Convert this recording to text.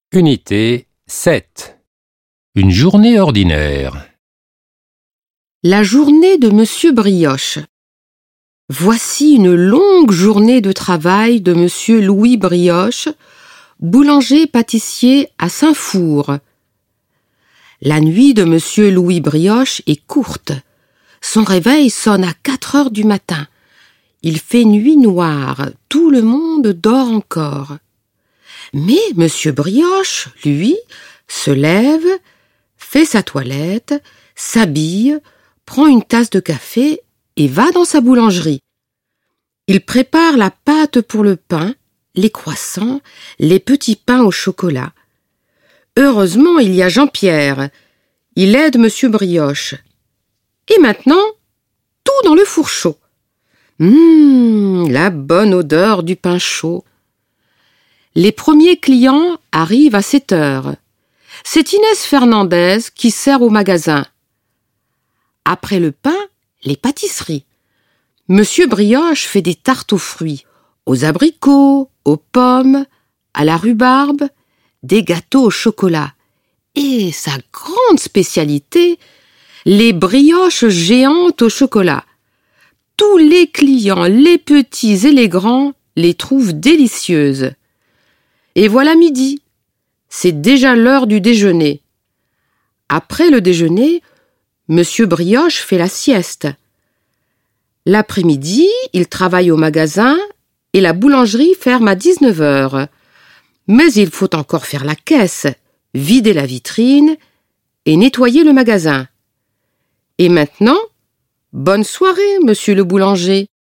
Unité 7. Une journée ordinaire. La journée de Monsieur Brioche. Voici une longue journée de travail de Monsieur Louis Brioche, boulanger-pâtissier à Saint-Four. La nuit de Monsieur Louis Brioche est courte. Son réveil sonne à 4 heures du matin. Il fait nuit noire, tout le monde dort encore. Mais Monsieur Brioche, lui, se lève, fait sa toilette, s'habille, prend une tasse de café et va dans sa boulangerie. Il prépare la pâte pour le pain, les croissants, les petits pains au chocolat. Heureusement, il y a Jean-Pierre. Il aide Monsieur Brioche. Et maintenant, tout dans le four chaud. La bonne odeur du pain chaud. Les premiers clients arrivent à 7 heures. C'est Inès Fernandez qui sert au magasin. Après le pain, les pâtisseries. Monsieur Brioche fait des tartes aux fruits, aux abricots, aux pommes, à la rhubarbe, des gâteaux au chocolat. Et sa grande spécialité, les brioches géantes au chocolat. Tous les clients, les petits et les grands, les trouvent délicieuses. Et voilà midi. C'est déjà l'heure du déjeuner. Après le déjeuner, Monsieur Brioche fait la sieste. L'après-midi, il travaille au magasin et la boulangerie ferme à 19 heures. Mais il faut encore faire la caisse, vider la vitrine et nettoyer le magasin. Et maintenant, bonne soirée, monsieur le boulanger.